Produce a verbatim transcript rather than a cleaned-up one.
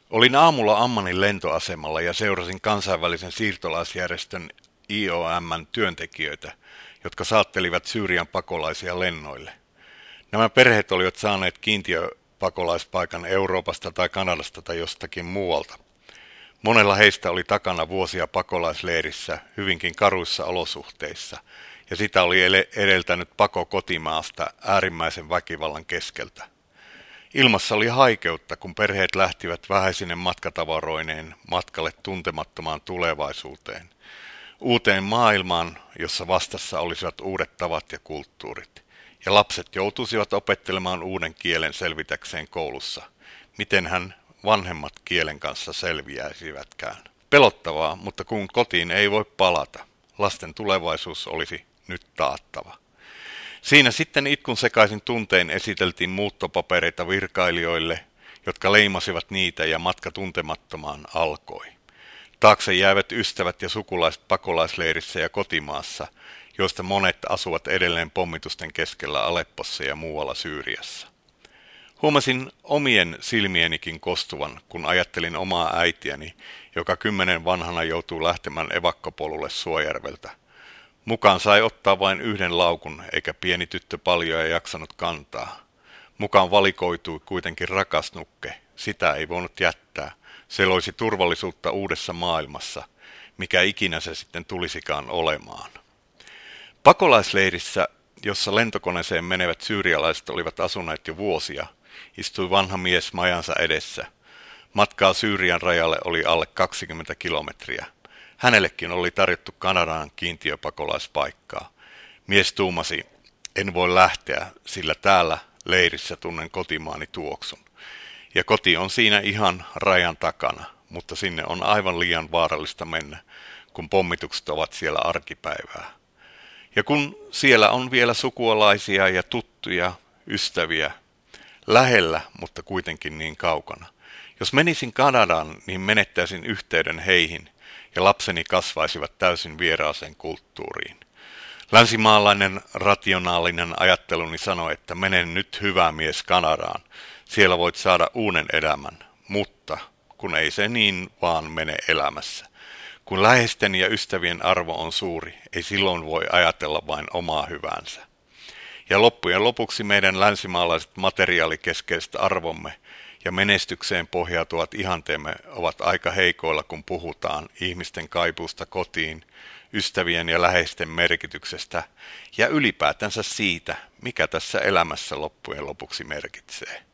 Olin aamulla Ammanin lentoasemalla ja seurasin kansainvälisen siirtolaisjärjestön I O M:n työntekijöitä, jotka saattelivat Syyrian pakolaisia lennoille. Nämä perheet olivat saaneet kiintiöpakolaispaikan Euroopasta tai Kanadasta tai jostakin muualta. Monella heistä oli takana vuosia pakolaisleirissä hyvinkin karuissa olosuhteissa, ja sitä oli edeltänyt pako kotimaasta äärimmäisen väkivallan keskeltä. Ilmassa oli haikeutta, kun perheet lähtivät vähäisine matkatavaroineen matkalle tuntemattomaan tulevaisuuteen, uuteen maailmaan, jossa vastassa olisivat uudet tavat ja kulttuurit, ja lapset joutuisivat opettelemaan uuden kielen selvitäkseen koulussa, miten hän vanhemmat kielen kanssa selviäisivätkään. Pelottavaa, mutta kun kotiin ei voi palata, lasten tulevaisuus olisi nyt taattava. Siinä sitten itkun sekaisin tuntein esiteltiin muuttopapereita virkailijoille, jotka leimasivat niitä ja matka tuntemattomaan alkoi. Taakse jäävät ystävät ja sukulaiset pakolaisleirissä ja kotimaassa, joista monet asuvat edelleen pommitusten keskellä Aleppossa ja muualla Syyriassa. Huomasin omien silmienikin kostuvan, kun ajattelin omaa äitiäni, joka kymmenen vanhana joutuu lähtemään evakkopolulle Suojärveltä. Mukaan sai ottaa vain yhden laukun, eikä pieni tyttö paljoa jaksanut kantaa. Mukaan valikoitui kuitenkin rakas nukke, sitä ei voinut jättää. Se loisi turvallisuutta uudessa maailmassa, mikä ikinä se sitten tulisikaan olemaan. Pakolaisleirissä, jossa lentokoneeseen menevät syyrialaiset olivat asuneet jo vuosia, istui vanha mies majansa edessä. Matkaa Syyrian rajalle oli alle kaksikymmentä kilometriä. Hänellekin oli tarjottu Kanadaan kiintiöpakolaispaikkaa. Mies tuumasi, en voi lähteä, sillä täällä leirissä tunnen kotimaani tuoksun. Ja koti on siinä ihan rajan takana, mutta sinne on aivan liian vaarallista mennä, kun pommitukset ovat siellä arkipäivää. Ja kun siellä on vielä sukulaisia ja tuttuja, ystäviä, lähellä, mutta kuitenkin niin kaukana. Jos menisin Kanadaan, niin menettäisin yhteyden heihin, ja lapseni kasvaisivat täysin vieraaseen kulttuuriin. Länsimaalainen rationaalinen ajatteluni sanoi, että mene nyt hyvä mies Kanadaan, siellä voit saada uuden elämän, mutta kun ei se niin vaan mene elämässä. Kun läheisten ja ystävien arvo on suuri, ei silloin voi ajatella vain omaa hyväänsä. Ja loppujen lopuksi meidän länsimaalaiset materiaalikeskeiset arvomme ja menestykseen pohjautuvat ihanteemme ovat aika heikoilla, kun puhutaan ihmisten kaipuusta kotiin, ystävien ja läheisten merkityksestä ja ylipäätänsä siitä, mikä tässä elämässä loppujen lopuksi merkitsee.